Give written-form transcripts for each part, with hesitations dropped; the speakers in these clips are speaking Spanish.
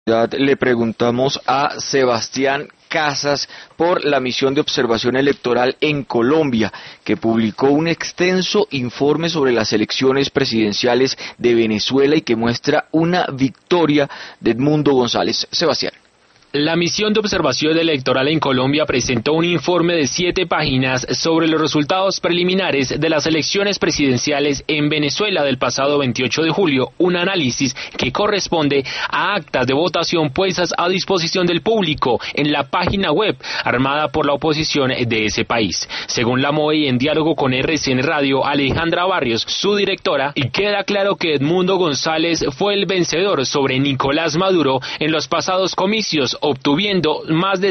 Le preguntamos a Sebastián Casas por la misión de observación electoral en Colombia, que publicó un extenso informe sobre las elecciones presidenciales de Venezuela y que muestra una victoria de Edmundo González. Sebastián. La misión de observación electoral en Colombia presentó un informe de 7 páginas sobre los resultados preliminares de las elecciones presidenciales en Venezuela del pasado 28 de julio, un análisis que corresponde a actas de votación puestas a disposición del público en la página web armada por la oposición de ese país. Según la MOE y en diálogo con RCN Radio, Alejandra Barrios, su directora, y queda claro que Edmundo González fue el vencedor sobre Nicolás Maduro en los pasados comicios, obtuviendo más de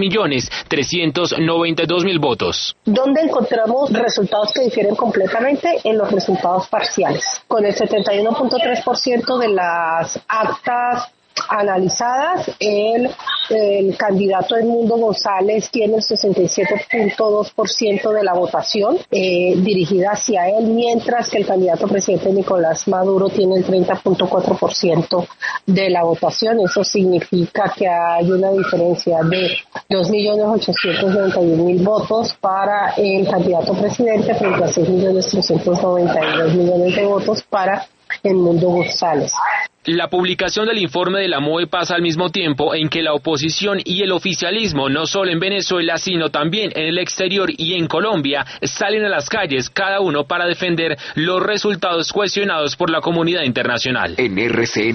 6.392.000 votos. ¿Dónde encontramos resultados que difieren completamente? En los resultados parciales. Con el 71.3% de las actas analizadas, el candidato Edmundo González tiene el 67.2% de la votación dirigida hacia él, mientras que el candidato presidente Nicolás Maduro tiene el 30.4% de la votación. Eso significa que hay una diferencia de 2.891.000 votos para el candidato presidente frente a 6.392.000.000 de votos para Edmundo González. La publicación del informe de la MOE pasa al mismo tiempo en que la oposición y el oficialismo, no solo en Venezuela, sino también en el exterior y en Colombia, salen a las calles, cada uno para defender los resultados cuestionados por la comunidad internacional. En RCN